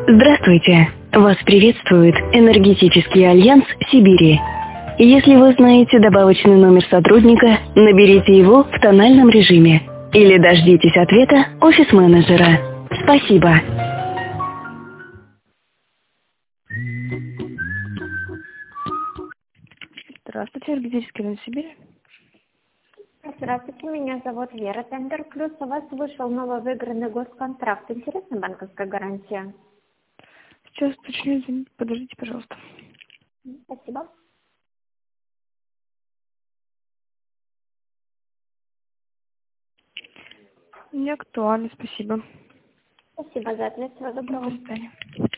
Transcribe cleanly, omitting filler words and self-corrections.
Здравствуйте! Вас приветствует Энергетический альянс Сибири. Если вы знаете добавочный номер сотрудника, наберите его в тональном режиме или дождитесь ответа офис-менеджера. Спасибо! Здравствуйте, Энергетический альянс Сибири. Здравствуйте, меня зовут Вера. Тендер Плюс. У вас вышел нововыигранный госконтракт. Интересна банковская гарантия? Сейчас уточню, извините, подождите, пожалуйста. Спасибо. Не актуально, спасибо. Спасибо за ответ. Всего доброго. До свидания.